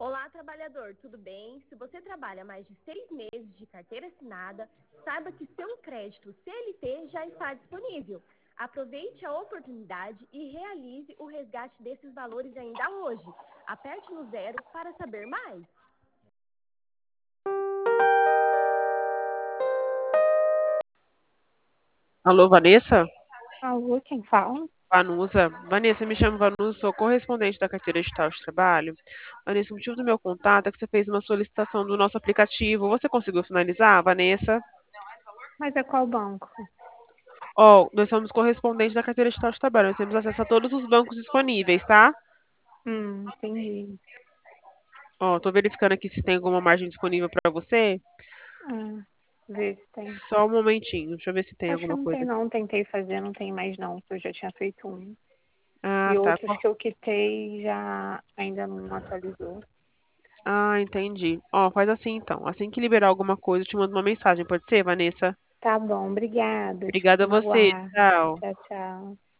Olá, trabalhador, tudo bem? Se você trabalha mais de 6 meses de carteira assinada, saiba que seu crédito CLT já está disponível. Aproveite a oportunidade e realize o resgate desses valores ainda hoje. Aperte no 0 para saber mais. Alô, Vanessa? Alô, quem fala? Vanusa. Vanessa, me chamo Vanusa, sou correspondente da carteira digital de trabalho. Vanessa, o motivo do meu contato é que você fez uma solicitação do nosso aplicativo. Você conseguiu finalizar, Vanessa? Mas é qual banco? Ó, nós somos correspondentes da carteira digital de trabalho. Nós temos acesso a todos os bancos disponíveis, tá? Entendi. Ó, tô verificando aqui se tem alguma margem disponível para você. Vê se tem. Só um momentinho, deixa eu ver se tem Acho que alguma não coisa tem aqui. não, tentei fazer, não tem mais não, porque eu já tinha feito um. Ah, E tá. outros que eu quitei já ainda não atualizou. Ah, entendi. Ó, faz assim então. Assim que liberar alguma coisa, eu te mando uma mensagem, pode ser, Vanessa? Tá bom, obrigada. Obrigada Fico a no você. aguardo. Tchau. Tchau, tchau.